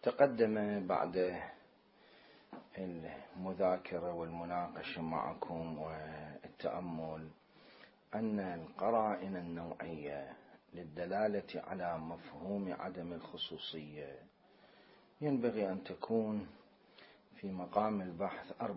تقدم بعد المذاكرة والمناقشة معكم والتأمل أن القرائن النوعية للدلالة على مفهوم عدم الخصوصية ينبغي أن تكون في مقام البحث 4،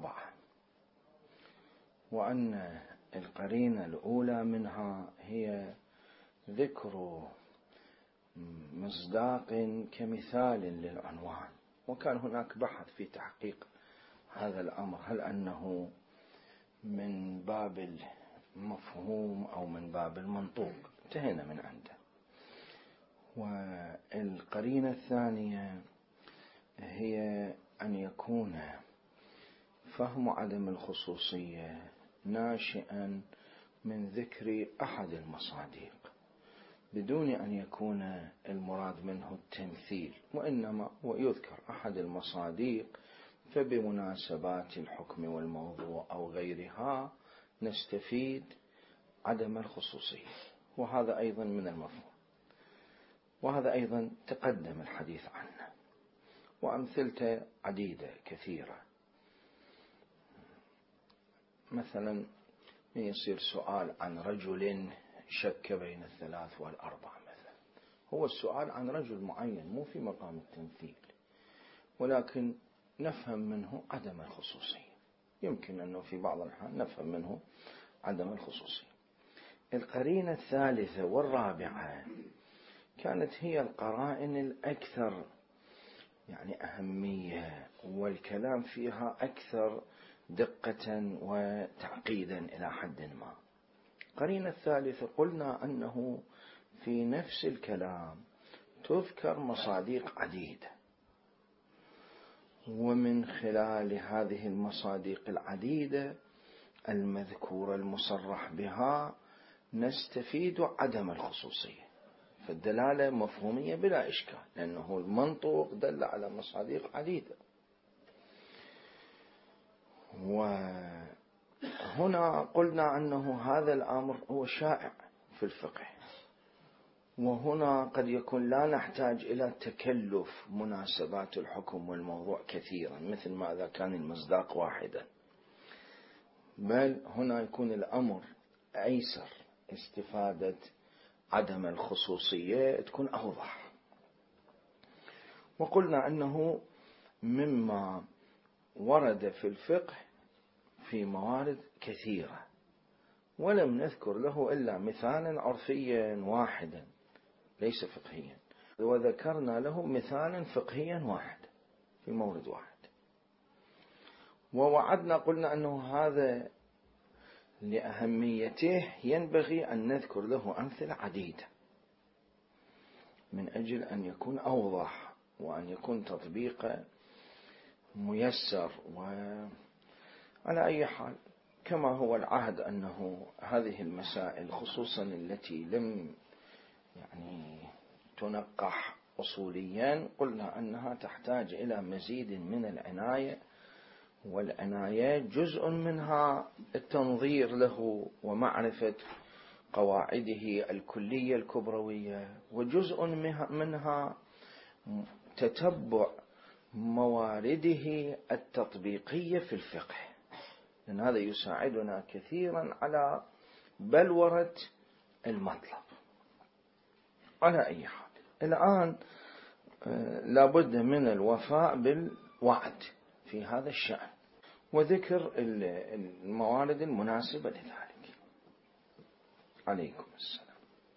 وأن القرينة الأولى منها هي ذكر مصداق كمثال للعنوان، وكان هناك بحث في تحقيق هذا الأمر، هل أنه من باب المفهوم أو من باب المنطوق، انتهينا من عنده. والقرينة الثانية هي أن يكون فهم عدم الخصوصية ناشئا من ذكر أحد المصادق بدون أن يكون المراد منه التمثيل، وإنما ويذكر أحد المصادق فبمناسبات الحكم والموضوع أو غيرها نستفيد عدم الخصوصية، وهذا أيضا من المفهوم، وهذا أيضا تقدم الحديث عنه، وأمثلته عديدة كثيرة. مثلا يصير سؤال عن رجل شك بين 3 و4 مثلا، هو السؤال عن رجل معين مو في مقام التمثيل، ولكن نفهم منه عدم الخصوصية، يمكن أنه في بعض الأحيان نفهم منه عدم الخصوصية. القرينة الثالثة والرابعة كانت هي القرائن الأكثر أهمية، والكلام فيها أكثر دقة وتعقيدا إلى حد ما. القرينة الثالثة قلنا أنه في نفس الكلام تذكر مصادق عديدة، ومن خلال هذه المصادق العديدة المذكورة المصرح بها نستفيد عدم الخصوصية، فالدلالة مفهومية بلا إشكال، لأنه المنطق دل على مصادق عديدة. وهنا قلنا أنه هذا الأمر هو شائع في الفقه، وهنا قد يكون لا نحتاج إلى تكلف مناسبات الحكم والموضوع كثيرا مثل ما إذا كان المصداق واحدا، بل هنا يكون الأمر أيسر، استفادة عدم الخصوصية تكون أوضح. وقلنا أنه مما ورد في الفقه في موارد كثيرة، ولم نذكر له إلا مثالا عرفيا واحدا ليس فقهيا، وذكرنا له مثالا فقهيا واحد في مورد واحد، ووعدنا قلنا أنه هذا لأهميته ينبغي أن نذكر له أمثلة عديدة من أجل أن يكون أوضح وأن يكون تطبيقه ميسر. وعلى أي حال كما هو العهد أنه هذه المسائل خصوصا التي لم تنقح أصوليا قلنا أنها تحتاج إلى مزيد من العناية، والعناية جزء منها التنظير له ومعرفة قواعده الكلية الكبروية، وجزء منها تتبع موارده التطبيقية في الفقه، لأن هذا يساعدنا كثيرا على بلورة المطلب. على أي حال الآن لابد من الوفاء بالوعد في هذا الشأن وذكر الموارد المناسبة لذلك. عليكم السلام.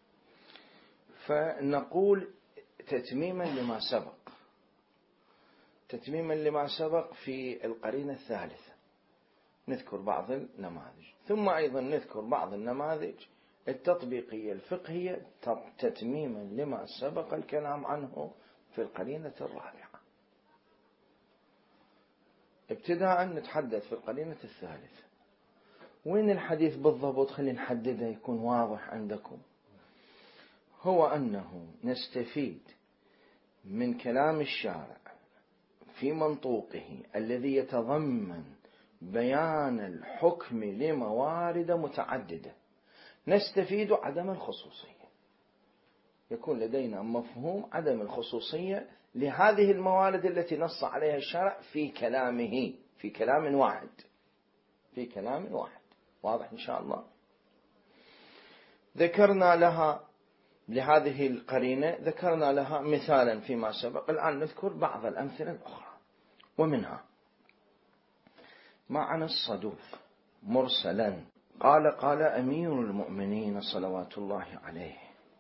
فنقول تتميما لما سبق في القرينة الثالثة نذكر بعض النماذج، ثم أيضا نذكر بعض النماذج التطبيقية الفقهية تتميما لما سبق الكلام عنه في القرينة الرابعة. ابتداء نتحدث في القرينة الثالثة. وين الحديث بالضبط؟ خلينا نحدده يكون واضح عندكم. هو أنه نستفيد من كلام الشارع في منطوقه الذي يتضمن بيان الحكم لموارد متعددة، نستفيد عدم الخصوصية، يكون لدينا مفهوم عدم الخصوصية لهذه الموارد التي نص عليها الشرع في كلامه، في كلام واحد، في كلام واحد. واضح إن شاء الله؟ ذكرنا لها لهذه القرينة، ذكرنا لها مثالا فيما سبق. الآن نذكر بعض الأمثلة الأخرى، ومنها معنى الصدوق مرسلا. قال أمير المؤمنين صلوات الله عليه: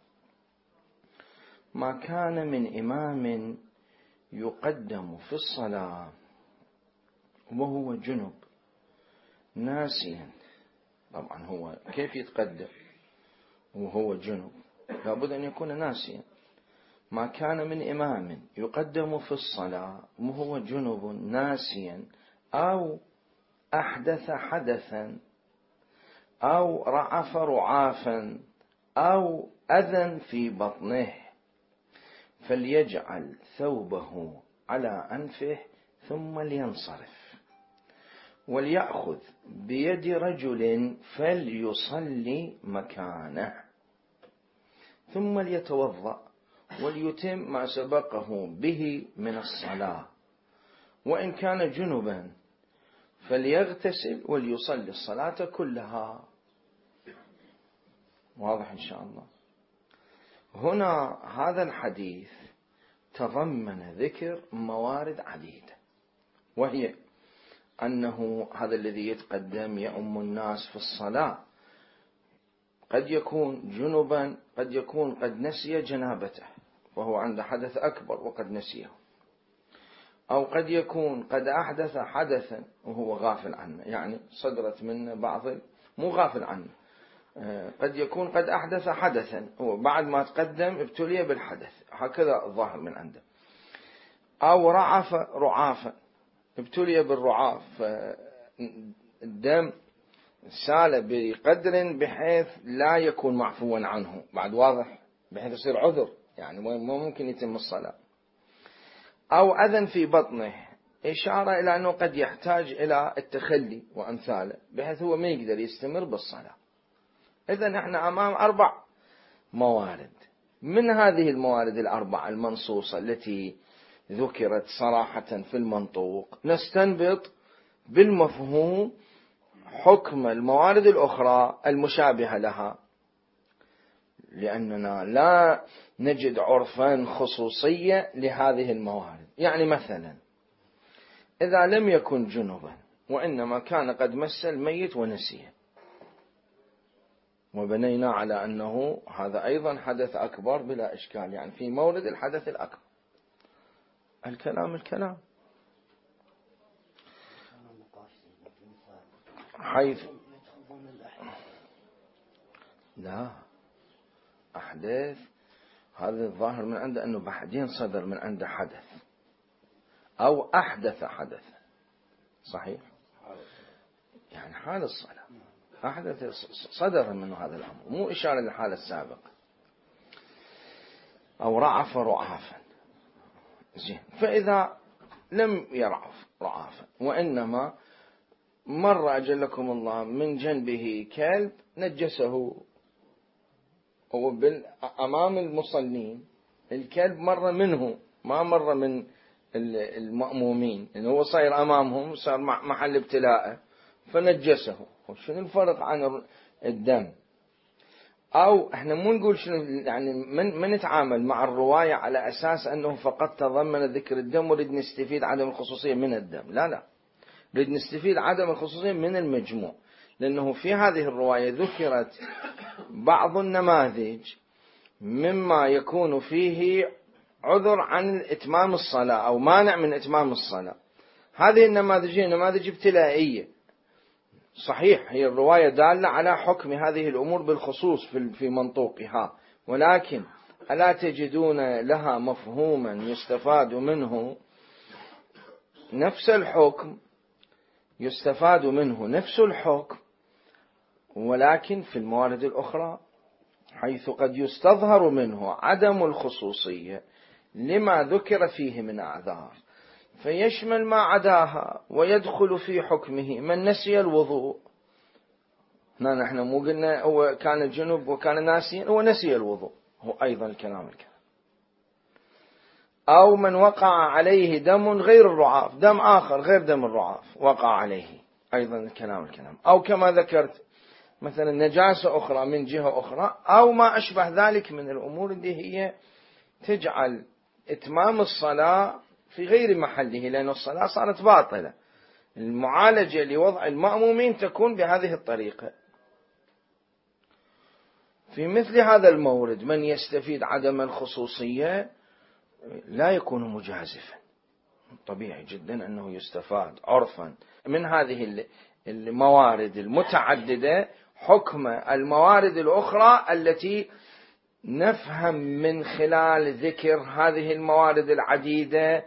ما كان من إمام يقدم في الصلاة وهو جنب ناسيا. طبعا هو كيف يتقدم وهو جنب؟ لابد أن يكون ناسيا. ما كان من إمام يقدم في الصلاة وهو جنب ناسيا أو أحدث حدثا أو رعف رعافا أو أذى في بطنه فليجعل ثوبه على أنفه ثم لينصرف، وليأخذ بيد رجل فليصلي مكانه، ثم ليتوضأ وليتم ما سبقه به من الصلاة، وإن كان جنبا فليغتسل وليصلي الصلاة كلها. واضح إن شاء الله؟ هنا هذا الحديث تضمن ذكر موارد عديدة، وهي أنه هذا الذي يتقدم يؤم الناس في الصلاة قد يكون جنبا، قد يكون قد نسي جنابته وهو عند حدث أكبر وقد نسيه، أو قد يكون قد أحدث حدثا وهو غافل عنه، يعني صدرت منه بعض، مو غافل عنه، قد يكون قد أحدث حدثا وبعد ما تقدم ابتلي بالحدث، هكذا الظاهر من عنده. أو رعف رعافا، ابتلي بالرعاف، الدم سال بقدر بحيث لا يكون معفوا عنه بعد، واضح، بحيث يصير عذر، يعني مو ممكن يتم الصلاة. أو أذى في بطنه، إشارة إلى أنه قد يحتاج إلى التخلي وأمثاله بحيث هو ما يقدر يستمر بالصلاة. إذن نحن أمام 4 موارد. من هذه الموارد 4 المنصوصة التي ذكرت صراحة في المنطوق نستنبط بالمفهوم حكم الموارد الأخرى المشابهة لها، لأننا لا نجد عرفا خصوصية لهذه الموارد. يعني مثلا إذا لم يكن جنبا وإنما كان قد مس الميت ونسيه، وبنينا على أنه هذا أيضا حدث أكبر بلا إشكال، يعني في مورد الحدث الأكبر. الكلام حيث لا أحداث، هذا الظاهر من عنده أنه بعدين صدر من عنده حدث أو أحدث حدث، صحيح، يعني حال الصلاة أحدث صدر منه هذا الأمر، مو إشارة للحالة السابقة. أو رعف رعافا، زين. فإذا لم يرعف رعافا وإنما مر أجلكم الله من جنبه كلب نجسه، هو أمام المصلين الكلب مر منه، ما مر من المأمومين، إنه هو صاير أمامهم، صار محل ابتلاءه فنجسه. شنو الفرق عن الدم؟ أو احنا مو نقول شنو، يعني من نتعامل مع الرواية على أساس أنه فقط تضمن ذكر الدم ونريد نستفيد عدم الخصوصية من الدم. لا، نريد نستفيد عدم الخصوصية من المجموع، لأنه في هذه الرواية ذكرت بعض النماذج مما يكون فيه عذر عن إتمام الصلاة أو مانع من إتمام الصلاة. هذه النماذج هي نماذج ابتلائية، صحيح هي الرواية دالة على حكم هذه الأمور بالخصوص في منطوقها، ولكن ألا تجدون لها مفهوما يستفاد منه نفس الحكم، يستفاد منه نفس الحكم، ولكن في الموارد الأخرى حيث قد يستظهر منه عدم الخصوصية لما ذكر فيه من أعذار، فيشمل ما عداها ويدخل في حكمه. من نسي الوضوء، نحن مو قلنا هو كان جنب وكان ناسيا، هو نسي الوضوء، هو أيضا الكلام. أو من وقع عليه دم غير الرعاف، دم آخر غير دم الرعاف وقع عليه، أيضا الكلام. أو كما ذكرت مثلا نجاسة أخرى من جهة أخرى، أو ما أشبه ذلك من الأمور اللي هي تجعل إتمام الصلاة في غير محله، لأن الصلاة صارت باطلة. المعالجة لوضع المأمومين تكون بهذه الطريقة. في مثل هذا المورد من يستفيد عدم الخصوصية لا يكون مجازفا. طبيعي جدا أنه يستفاد عرفا من هذه الموارد المتعددة حكم الموارد الأخرى التي نفهم من خلال ذكر هذه الموارد العديدة،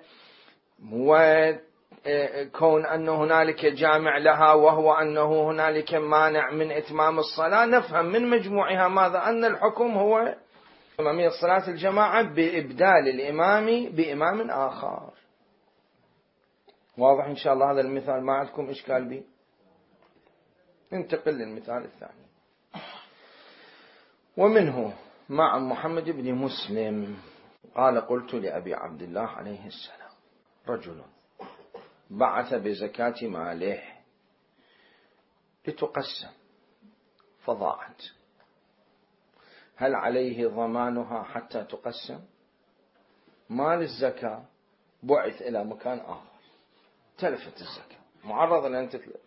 وكون أن هنالك جامع لها وهو أنه هنالك مانع من إتمام الصلاة، نفهم من مجموعها ماذا؟ أن الحكم هو إمامية صلاة الجماعة بإبدال الإمام بإمام آخر. واضح إن شاء الله هذا المثال؟ ما عندكم إشكال به؟ ننتقل للمثال الثاني. ومنه مع محمد بن مسلم قال: قلت لأبي عبد الله عليه السلام: رجل بعث بزكاة ماله لتقسم فضاعت، هل عليه ضمانها حتى تقسم؟ مال الزكاة بعث إلى مكان آخر، تلفت الزكاة، معرضة لأن تتلف.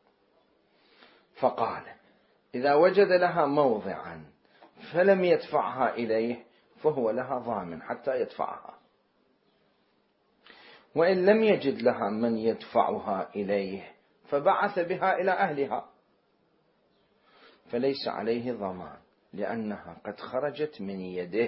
فقال: إذا وجد لها موضعا فلم يدفعها إليه فهو لها ضامن حتى يدفعها، وإن لم يجد لها من يدفعها إليه فبعث بها إلى أهلها فليس عليه ضمان لأنها قد خرجت من يده.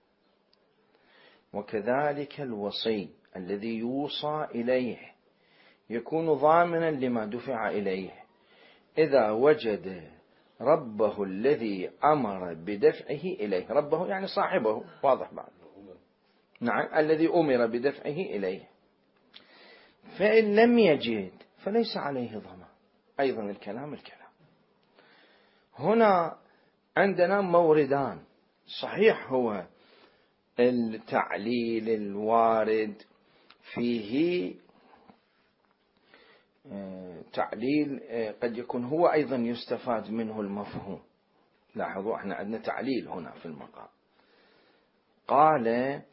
وكذلك الوصي الذي يوصى إليه يكون ضامنا لما دفع إليه إذا وجد ربه الذي أمر بدفعه إليه، ربه يعني صاحبه، واضح بعد، نعم، الذي أمر بدفعه إليه. فإن لم يجد فليس عليه ضمان. أيضا الكلام. هنا عندنا موردان. صحيح هو التعليل الوارد فيه تعليل قد يكون هو أيضا يستفاد منه المفهوم. لاحظوا احنا عندنا تعليل هنا في المقام. قال: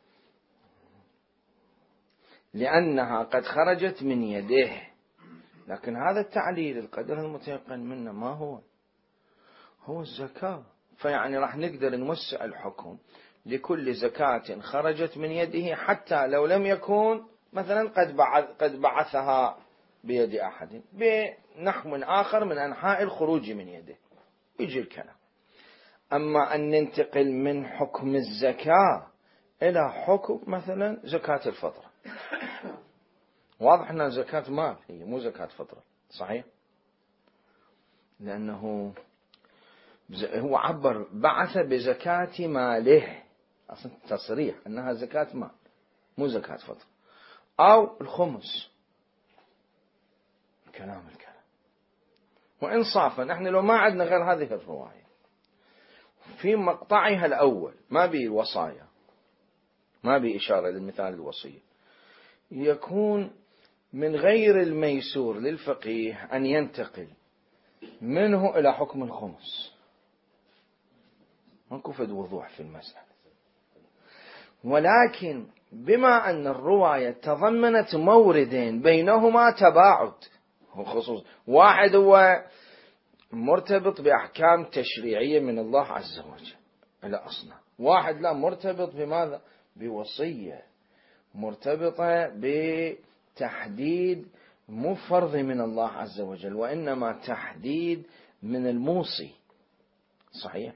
لأنها قد خرجت من يده، لكن هذا التعليل القدر المتيقن منه ما هو الزكاة. فيعني راح نقدر نوسع الحكم لكل زكاة خرجت من يده حتى لو لم يكن مثلا قد بعثها بيد أحد بنحو آخر من أنحاء الخروج من يده، يجي الكلام. أما أن ننتقل من حكم الزكاة إلى حكم مثلا زكاة الفطرة، واضح أنها زكاة مال، هي مو زكاة فطرة، صحيح؟ لأنه هو عبر بعث بزكاة ماله، أصلا تصريح أنها زكاة مال مو زكاة فطرة. أو الخمس، الكلام. وإنصافا نحن لو ما عندنا غير هذه الرواية في مقطعها الأول ما بي وصايا، ما بي إشارة للمثال الوصية، يكون من غير الميسور للفقيه أن ينتقل منه إلى حكم الخمس. ماكو فد وضوح في المسألة، ولكن بما أن الرواية تضمنت موردين بينهما تباعد، خصوص واحد هو مرتبط بأحكام تشريعية من الله عز وجل إلى أصنع، واحد لا، مرتبط بماذا؟ بوصية مرتبطة بتحديد مو فرض من الله عز وجل وإنما تحديد من الموصي، صحيح؟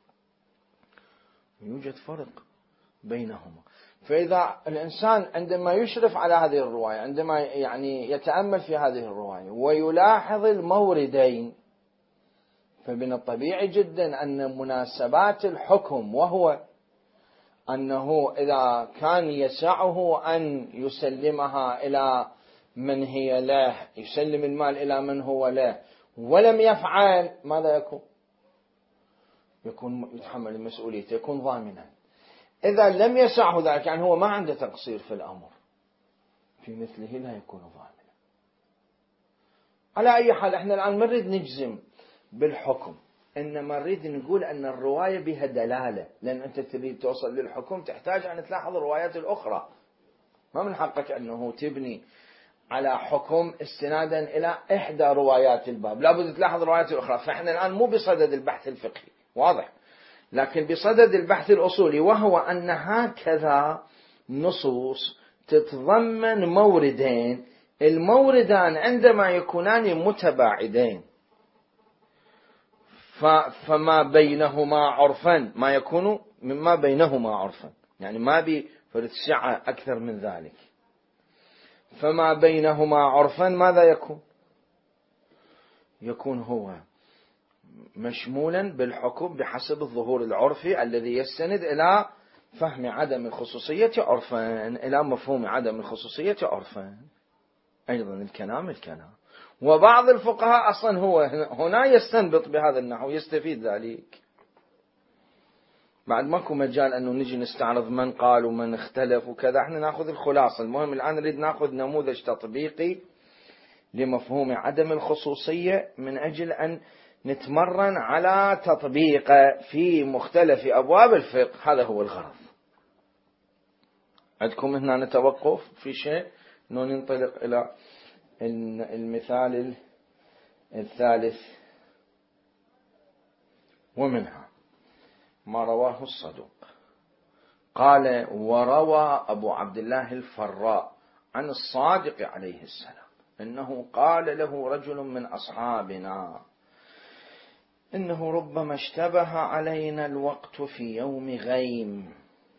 يوجد فرق بينهما. فإذا الإنسان عندما يشرف على هذه الرواية، عندما يعني يتأمل في هذه الرواية ويلاحظ الموردين، فمن الطبيعي جدا أن مناسبات الحكم، وهو أنه إذا كان يسعه أن يسلمها إلى من هي له، يسلم المال إلى من هو له، ولم يفعل، ماذا يكون يتحمل المسؤولية، يكون ضامنا. إذا لم يسعه ذلك يعني هو ما عنده تقصير في الأمر، في مثله لا يكون ضامنا. على أي حال احنا الآن ما نريد نجزم بالحكم، إنما نريد نقول أن الرواية بها دلالة، لأن أنت تريد توصل للحكم تحتاج أن تلاحظ الروايات الأخرى. ما من حقك أنه تبني على حكم استنادا إلى إحدى روايات الباب، لابد تلاحظ الروايات الأخرى. فإحنا الآن مو بصدد البحث الفقهي، واضح، لكن بصدد البحث الأصولي، وهو أن هكذا نصوص تتضمن موردين، الموردان عندما يكونان متباعدين فما بينهما عرفا ما يكون مما بينهما عرفا، يعني ما بفرد سعة أكثر من ذلك. فما بينهما عرفا ماذا يكون؟ يكون هو مشمولا بالحكم بحسب الظهور العرفي الذي يستند إلى فهم عدم الخصوصية عرفا، إلى مفهوم عدم الخصوصية عرفا. أيضا الكلام وبعض الفقهاء أصلا هو هنا يستنبط بهذا النحو، يستفيد ذلك. بعد ماكو مجال أنه نجي نستعرض من قال ومن اختلف وكذا، احنا ناخذ الخلاصة. المهم الآن نريد ناخذ نموذج تطبيقي لمفهوم عدم الخصوصية من أجل أن نتمرن على تطبيقه في مختلف أبواب الفقه. هذا هو الغرض. عندكم هنا نتوقف في شيء، أنه ننطلق إلى المثال الثالث، ومنها ما رواه الصدوق. قال: وروى أبو عبد الله الفراء عن الصادق عليه السلام إنه قال له رجل من أصحابنا: إنه ربما اشتبه علينا الوقت في يوم غيم،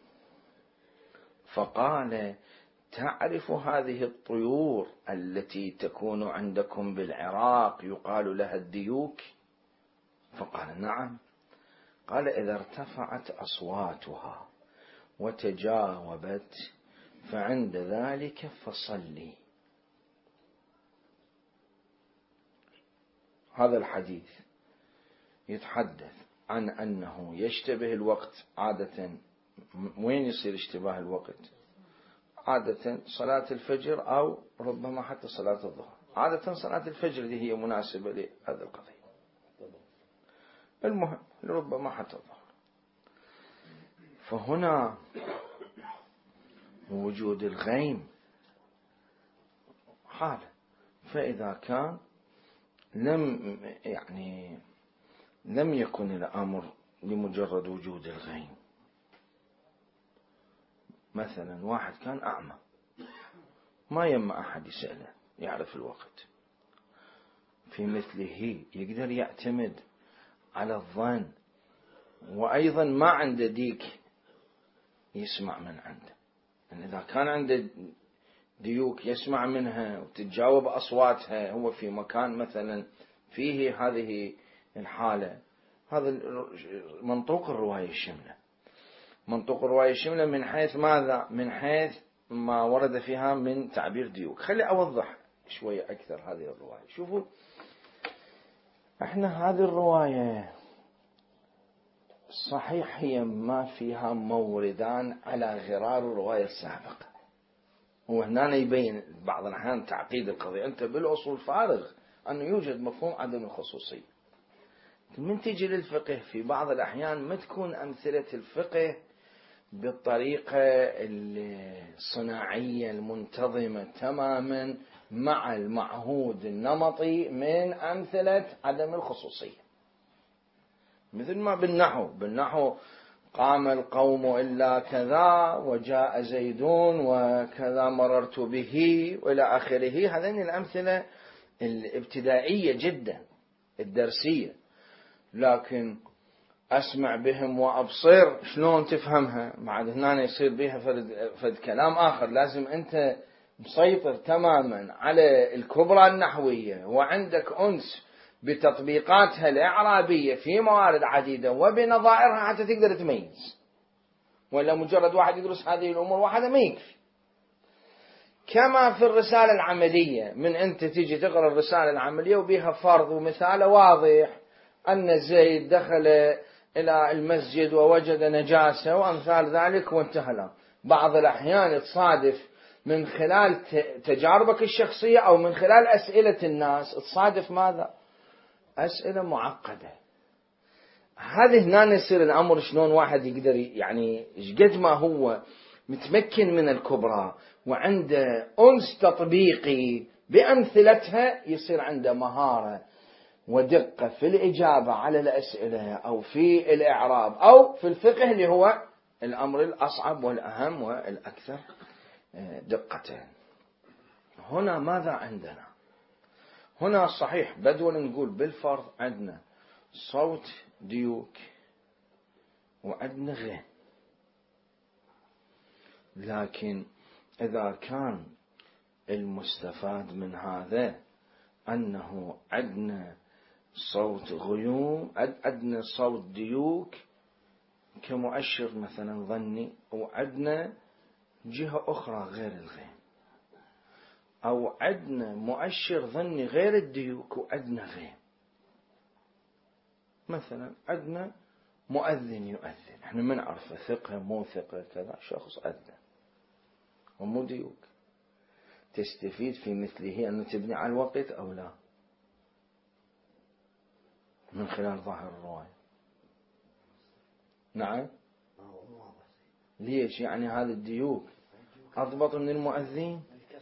فقال: تعرف هذه الطيور التي تكون عندكم بالعراق يقال لها الديوك؟ فقال: نعم. قال: إذا ارتفعت أصواتها وتجاوبت فعند ذلك فصلي. هذا الحديث يتحدث عن أنه يشتبه الوقت عادة. وين يصير اشتباه الوقت؟ عادة صلاة الفجر أو ربما حتى صلاة الظهر. عادة صلاة الفجر اللي هي مناسبة لهذا القضية. المهم ربما حتى الظهر. فهنا وجود الغيم حالة، فإذا كان لم يكن الأمر لمجرد وجود الغيم. مثلا واحد كان أعمى، ما يما أحد يسأله يعرف الوقت، في مثله يقدر يعتمد على الظن، وأيضا ما عنده ديك يسمع من عنده. يعني إذا كان عنده ديوك يسمع منها وتتجاوب أصواتها، هو في مكان مثلا فيه هذه الحالة، هذا منطوق الرواية الشملة. منطوق الرواية الشملة من حيث ماذا؟ من حيث ما ورد فيها من تعبير ديوك. خلي أوضح شوية أكثر هذه الرواية. شوفوا، احنا هذه الرواية صحيح هي ما فيها موردان على غرار الرواية السابقة. وهنا يبين بعض الأحيان تعقيد القضية. أنت بالأصول فارغ أنه يوجد مفهوم عدم الخصوصية. من تجي للفقه في بعض الأحيان ما تكون أمثلة الفقه بالطريقة الصناعية المنتظمة تماما مع المعهود النمطي من أمثلة عدم الخصوصية. مثل ما بالنحو قام القوم إلا كذا، وجاء زيدون وكذا مررت به، وإلى آخره. هذين الأمثلة الابتدائية جدا الدرسية. لكن أسمع بهم وأبصر، شلون تفهمها؟ بعد هنا يصير بها فد كلام آخر. لازم أنت مسيطر تماما على الكبرى النحوية، وعندك أنس بتطبيقاتها الإعرابية في موارد عديدة وبنظائرها حتى تقدر تميز. ولا مجرد واحد يدرس هذه الأمور واحدة ما يكفي. كما في الرسالة العملية، من أنت تيجي تقرأ الرسالة العملية وبيها فرض ومثال واضح أن زيد دخل إلى المسجد ووجد نجاسة وأمثال ذلك وانتهى الأمر. بعض الأحيان تصادف من خلال تجاربك الشخصية أو من خلال أسئلة الناس تصادف ماذا؟ أسئلة معقدة. هذه هنا يصير الأمر شلون واحد يقدر يعني قد ما هو متمكن من الكبرى وعنده أنس تطبيقي بأمثلتها يصير عنده مهارة ودقة في الإجابة على الأسئلة أو في الإعراب أو في الفقه اللي هو الأمر الأصعب والأهم والأكثر دقة. هنا ماذا عندنا؟ هنا صحيح بدو نقول بالفرض عندنا صوت ديوك وعندنا غين، لكن إذا كان المستفاد من هذا أنه عندنا صوت غيوم، عندنا صوت ديوك كمؤشر مثلا ظني، وعندنا جهة أخرى غير الغيم، أو عندنا مؤشر ظني غير الديوك وعندنا غيم. مثلا عندنا مؤذن يؤذن، احنا ما نعرفه ثقة مو ثقة كذا، شخص أذن ومو ديوك، تستفيد في مثله أن تبني على الوقت أو لا من خلال ظاهر الرواية؟ نعم. ليش؟ يعني هذا الديوك أضبط من المؤذين؟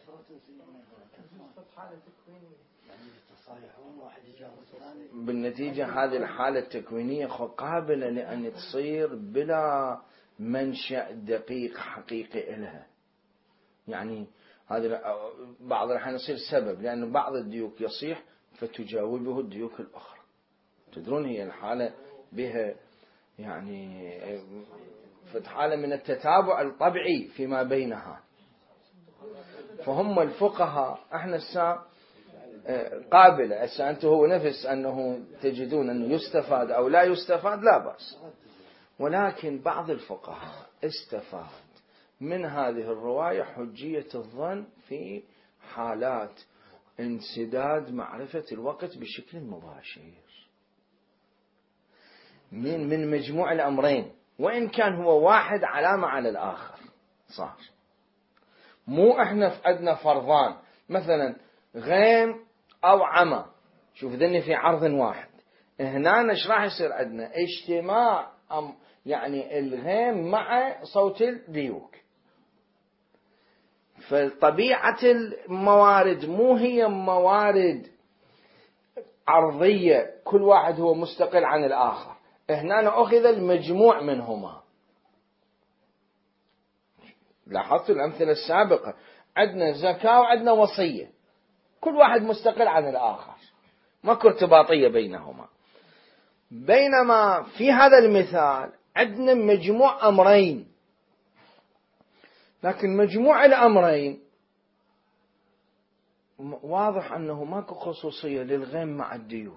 بالنتيجة هذه الحالة التكوينية قابلة لأن تصير بلا منشأ دقيق حقيقي لها. يعني هذا بعض الأحيان يصير سبب، لأن بعض الديوك يصيح فتجاوبه الديوك الأخرى. تدرون هي الحالة بها يعني حالة من التتابع الطبيعي فيما بينها. فهم الفقهاء احنا الساعة قابلة أنت هو نفس أنه تجدون أنه يستفاد أو لا يستفاد لا بأس، ولكن بعض الفقهاء استفاد من هذه الرواية حجية الظن في حالات انسداد معرفة الوقت بشكل مباشر من مجموع الأمرين، وإن كان هو واحد علامة على الآخر صار. مو احنا عندنا فرضان مثلا غيم أو عمى، شوف ذني في عرض واحد، هنا ايش راح يصير عندنا؟ اجتماع يعني الغيم مع صوت الديوك. فطبيعة الموارد مو هي موارد عرضية كل واحد هو مستقل عن الآخر، هنا أخذ المجموع منهما. لاحظت الأمثلة السابقة عندنا زكاة وعندنا وصية، كل واحد مستقل عن الآخر، ماكو ارتباطية بينهما. بينما في هذا المثال عندنا مجموع أمرين، لكن مجموع الأمرين واضح أنه ماكو خصوصية للغيم مع الديوك،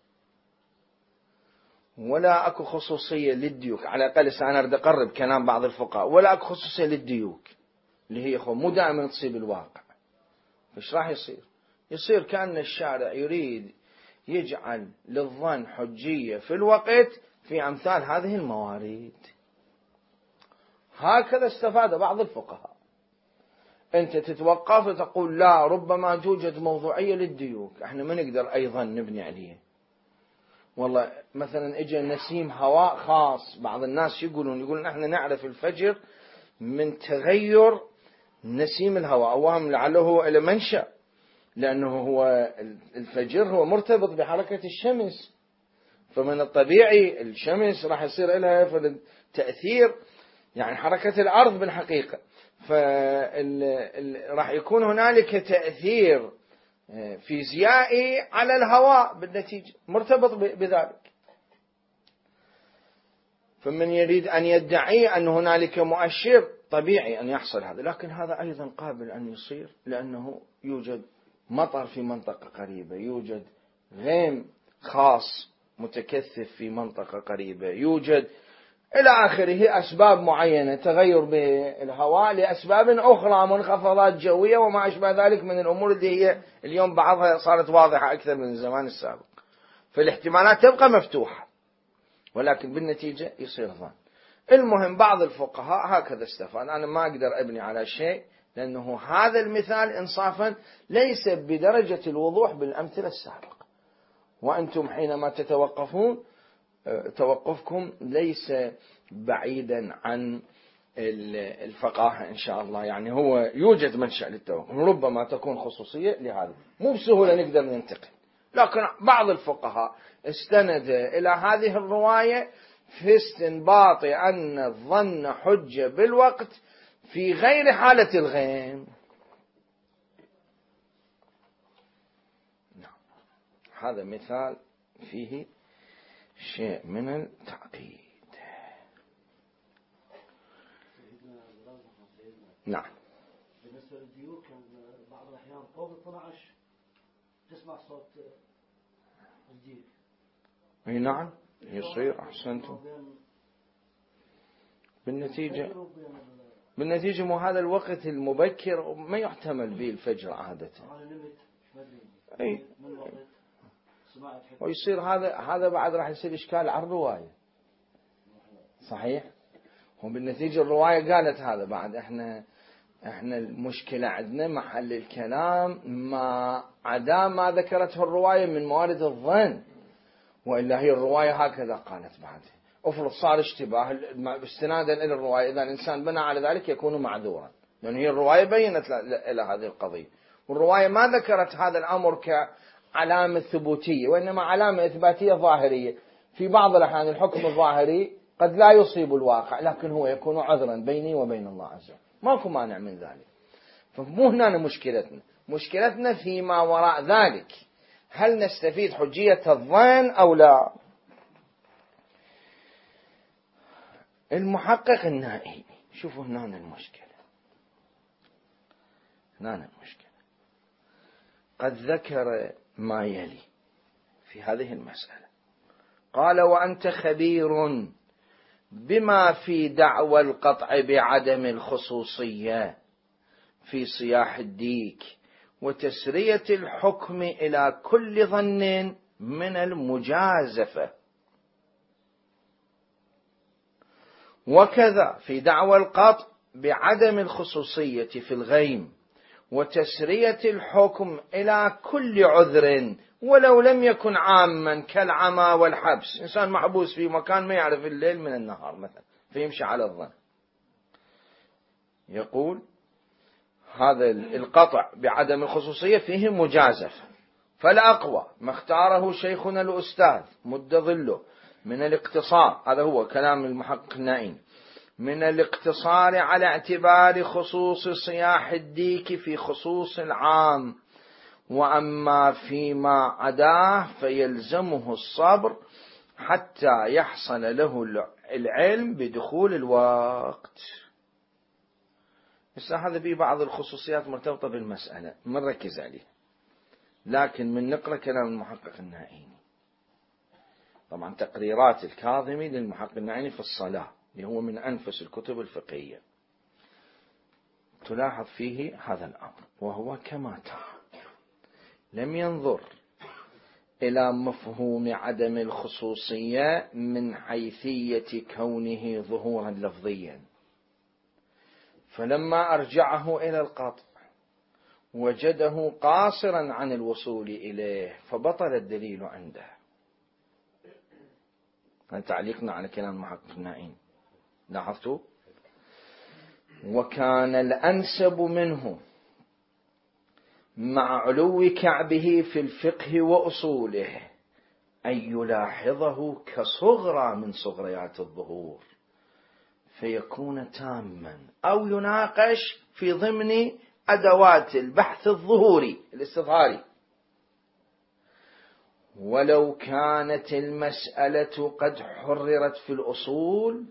ولا أكو خصوصية للديوك، على الأقل أنا أريد أقرب كلام بعض الفقهاء، ولا أكو خصوصية للديوك اللي هي مو دائما تصيب الواقع. فإيش راح يصير؟ يصير كأن الشارع يريد يجعل للظن حجية في الوقت في أمثال هذه الموارد. هكذا استفاد بعض الفقهاء. أنت تتوقف وتقول لا، ربما توجد موضوعية للديوك، احنا ما نقدر أيضا نبني عليه. والله مثلا اجى نسيم هواء خاص، بعض الناس يقولون احنا نعرف الفجر من تغير نسيم الهواء، أوهم لعله هو إلى منشأ، لأنه هو الفجر هو مرتبط بحركة الشمس، فمن الطبيعي الشمس راح يصير لها تأثير يعني حركة الأرض بالحقيقة، راح يكون هنالك تأثير فيزيائي على الهواء بالنتيجة مرتبط بذلك. فمن يريد أن يدعي أن هنالك مؤشر طبيعي أن يحصل هذا، لكن هذا أيضا قابل أن يصير، لأنه يوجد مطر في منطقة قريبة، يوجد غيم خاص متكثف في منطقة قريبة، يوجد إلى آخره أسباب معينة، تغير بالهواء لأسباب أخرى، منخفضات جوية وما أشبه ذلك من الأمور اللي هي اليوم بعضها صارت واضحة أكثر من الزمان السابق. فالاحتمالات تبقى مفتوحة، ولكن بالنتيجة يصير ظن. المهم بعض الفقهاء هكذا استفاد. أنا ما أقدر أبني على شيء، لأنه هذا المثال إنصافا ليس بدرجة الوضوح بالأمثلة السابقة، وأنتم حينما تتوقفون توقفكم ليس بعيدا عن الفقاهة إن شاء الله. يعني هو يوجد منشأ للتوقف، ربما تكون خصوصية لهذا، مو بسهولة نقدر ننتقل. لكن بعض الفقهاء استند إلى هذه الرواية في استنباط أن الظن حجة بالوقت في غير حالة الغيم. نعم. هذا مثال فيه شيء من التعقيد. نعم. بالنسبة للديوك كان بعض الأحيان فوق 12 تسمع صوت الديك. اي نعم يصير. أحسنتم. بالنتيجة مو هذا الوقت المبكر ما يحتمل به الفجر عادة. اي ويصير هذا بعد راح يصير إشكال على الرواية. صحيح. وبالنتيجة الرواية قالت هذا بعد. احنا المشكلة عندنا محل الكلام ما عدا ما ذكرته الرواية من موارد الظن، وإلا هي الرواية هكذا قالت بعد. افرض صار اشتباه استنادا إلى الرواية، إذا الإنسان بنى على ذلك يكون معذورا، لأن هي الرواية بينت إلى هذه القضية، والرواية ما ذكرت هذا الأمر كعلامة ثبوتية، وإنما علامة إثباتية ظاهرية. في بعض الأحيان الحكم الظاهري قد لا يصيب الواقع، لكن هو يكون عذرا بيني وبين الله عز وجل، ماكو مانع من ذلك. فمو هنا مشكلتنا فيما وراء ذلك، هل نستفيد حجية الظن أو لا؟ المحقق النائي، شوفوا هنا المشكلة. قد ذكر ما يلي في هذه المسألة. قال: وأنت خبير بما في دعوى القطع بعدم الخصوصية في صياح الديك وتسرية الحكم إلى كل ظن من المجازفة، وكذا في دعوى القطع بعدم الخصوصية في الغيم وتسرية الحكم إلى كل عذر ولو لم يكن عاما كالعمى والحبس. إنسان محبوس في مكان ما يعرف الليل من النهار مثلا، فيمشي على الظن. يقول هذا القطع بعدم الخصوصية فيه مجازفة. فالأقوى ما اختاره شيخنا الأستاذ مد ظله من الاقتصار، هذا هو كلام المحقق النائي، من الاقتصار على اعتبار خصوص صياح الديك في خصوص العام، وأما فيما عداه فيلزمه الصبر حتى يحصل له العلم بدخول الوقت. بس هذا في بعض الخصوصيات مرتبطة بالمسألة ما نركز عليه، لكن من نقرأ كلام المحقق النائيني. طبعا تقريرات الكاظمي للمحقق النائيني في الصلاة اللي هو من أنفس الكتب الفقهية، تلاحظ فيه هذا الأمر، وهو كما ترى لم ينظر إلى مفهوم عدم الخصوصية من حيثية كونه ظهورا لفظيا، فلما أرجعه إلى القطع وجده قاصرا عن الوصول إليه فبطل الدليل عنده. هذا تعليقنا على كلام المحقق النائين. لاحظتوا؟ وكان الأنسب منه مع علو كعبه في الفقه وأصوله أن يلاحظه كصغرى من صغريات الظهور فيكون تاما، أو يناقش في ضمن أدوات البحث الظهوري الاستظهاري. ولو كانت المسألة قد حررت في الأصول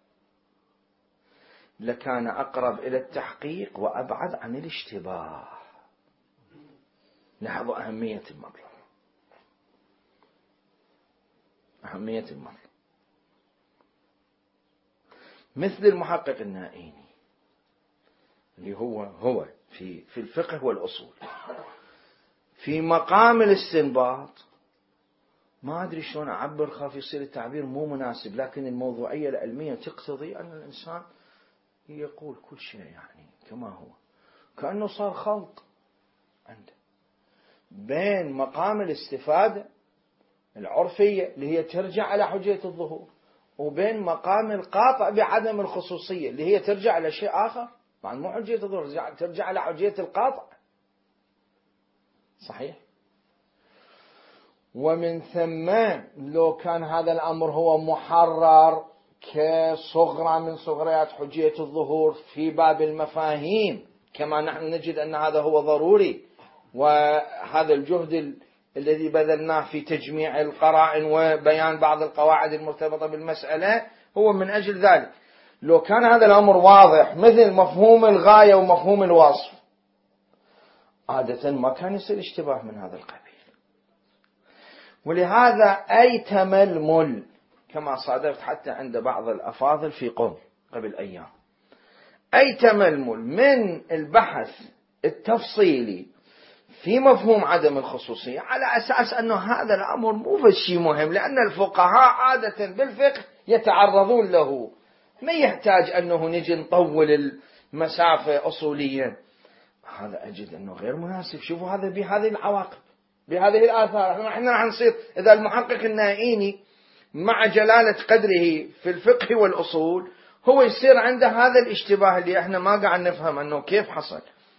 لكان أقرب إلى التحقيق وأبعد عن الاشتباه. لاحظوا أهمية المطلب، أهمية المطلب. مثل المحقق النائيني اللي هو في الفقه والأصول في مقام الاستنباط ما أدري شلون أعبر، خاف يصير التعبير مو مناسب، لكن الموضوعية العلمية تقتضي أن الإنسان يقول كل شيء يعني كما هو، كأنه صار خلط عنده بين مقام الاستفادة العرفية اللي هي ترجع على حجية الظهور، وبين مقام القاطع بعدم الخصوصية اللي هي ترجع على شيء آخر، مع مو حجية الظهور، ترجع على حجية القاطع. صحيح؟ ومن ثم لو كان هذا الأمر هو محرر كصغرى من صغريات حجية الظهور في باب المفاهيم، كما نحن نجد أن هذا هو ضروري، وهذا الجهد الذي بذلناه في تجميع القرائن وبيان بعض القواعد المرتبطة بالمسألة هو من أجل ذلك. لو كان هذا الأمر واضح مثل مفهوم الغاية ومفهوم الوصف، عادة ما كان يصير اشتباه من هذا القبيل. ولهذا أي تململ كما صادفت حتى عند بعض الأفاضل في قم قبل أيام، أي تململ من البحث التفصيلي في مفهوم عدم الخصوصية على أساس أنه هذا الأمر مو شيء مهم، لأن الفقهاء عادة بالفقه يتعرضون له، ما يحتاج أنه نجي نطول المسافة أصوليا. هذا أجد أنه غير مناسب. شوفوا هذا بهذه العواقب، بهذه الآثار. احنا راح نصير إذا المحقق النائيني مع جلالة قدره في الفقه والأصول هو يصير عنده هذا الاشتباه اللي احنا ما قاعد نفهم أنه كيف حصل.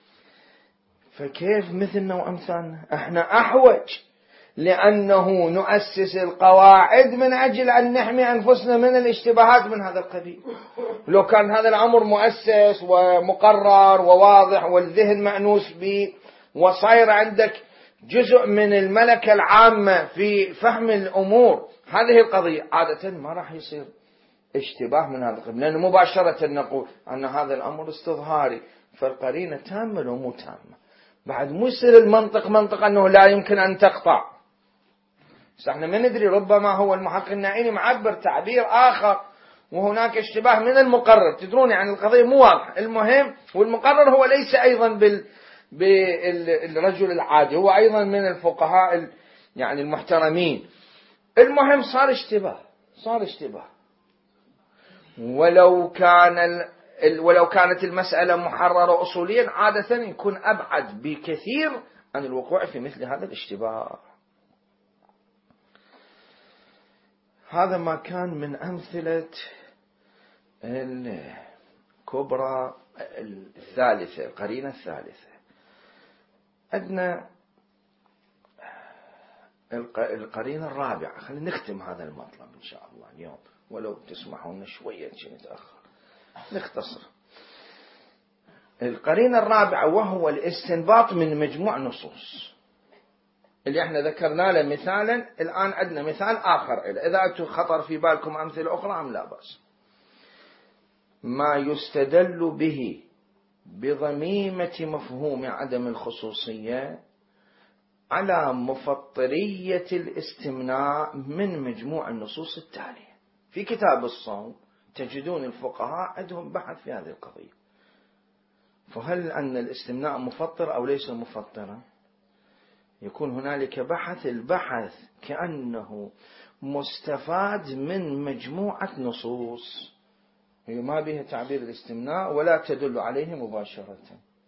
فكيف مثلنا وأمثالنا احنا أحوج، لأنه نؤسس القواعد من أجل أن نحمي أنفسنا من الاشتباهات من هذا القبيل. لو كان هذا الأمر مؤسس ومقرر وواضح والذهن مأنوس به وصاير عندك جزء من الملكة العامة في فهم الأمور، هذه القضية عادة ما راح يصير اشتباه من هذا القبيل، لأنه مباشرة نقول أن هذا الأمر استظهاري، فالقرينة تامة لو مو تامة. بعد مو يصير المنطق منطق أنه لا يمكن أن تقطع. احنا ما ندري، ربما هو المحقق النائيني معبر تعبير آخر وهناك اشتباه من المقرر. تدرون يعني القضية مو واضحة. المهم والمقرر هو ليس أيضا بالرجل العادي، هو أيضا من الفقهاء يعني المحترمين. المهم صار اشتباه. ولو كانت المسألة محررة أصوليا عادة يكون أبعد بكثير عن الوقوع في مثل هذا الاشتباه. هذا ما كان من أمثلة الكبرى الثالثة، القرينة الثالثة. عندنا القرينة الرابعة. خلينا نختم هذا المطلب إن شاء الله اليوم، ولو تسمحون شوية نتأخر نختصر. القرينة الرابعة وهو الاستنباط من مجموع نصوص اللي احنا ذكرنا له مثالا. الآن عندنا مثال آخر إذا أنتم خطر في بالكم أمثلة أخرى أم لا بأس. ما يستدل به بضميمة مفهوم عدم الخصوصية على مفطرية الاستمناء من مجموع النصوص التالية. في كتاب الصوم تجدون الفقهاء عندهم بحث في هذه القضية. فهل أن الاستمناء مفطر أو ليس مفطرا؟ يكون هنالك البحث كأنه مستفاد من مجموعة نصوص هي ما بها تعبير الاستمناء ولا تدل عليه مباشرة،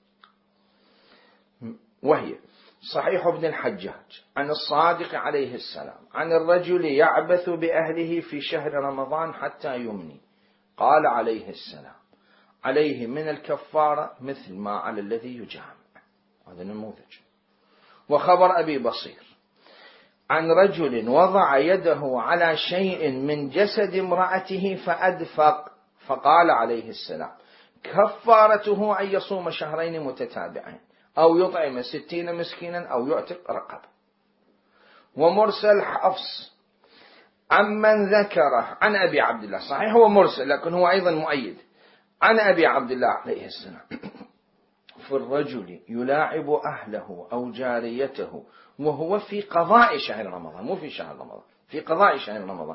وهي صحيح ابن الحجاج عن الصادق عليه السلام عن الرجل يعبث بأهله في شهر رمضان حتى يمني، قال عليه السلام عليه من الكفارة مثل ما على الذي يجامع. هذا النموذج. وخبر أبي بصير عن رجل وضع يده على شيء من جسد امرأته فأدفق، فقال عليه السلام كفارته أن يصوم شهرين متتابعين أو يطعم 60 مسكينا أو يعتق رقبة. ومرسل حفص عمن ذكره عن أبي عبد الله، صحيح هو مرسل لكن هو أيضا مؤيد، عن أبي عبد الله عليه السلام في الرجل يلاعب أهله أو جاريته وهو في قضاء شهر رمضان، مو في شهر رمضان، في قضاء شهر رمضان،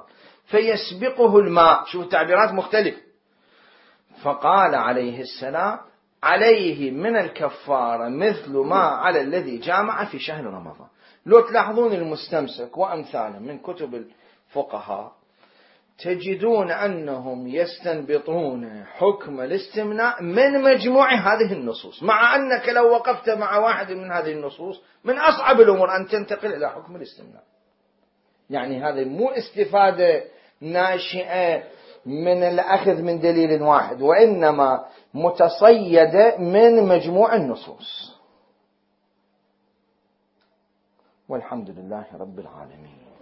فيسبقه الماء. شوف التعبيرات مختلفة. فقال عليه السلام عليه من الكفارة مثل ما على الذي جامع في شهر رمضان. لو تلاحظون المستمسك وأمثاله من كتب الفقهاء تجدون أنهم يستنبطون حكم الاستمناء من مجموع هذه النصوص، مع أنك لو وقفت مع واحد من هذه النصوص من أصعب الأمور أن تنتقل إلى حكم الاستمناء. يعني هذا مو استفادة ناشئة من الأخذ من دليل واحد، وإنما متصيدة من مجموع النصوص. والحمد لله رب العالمين.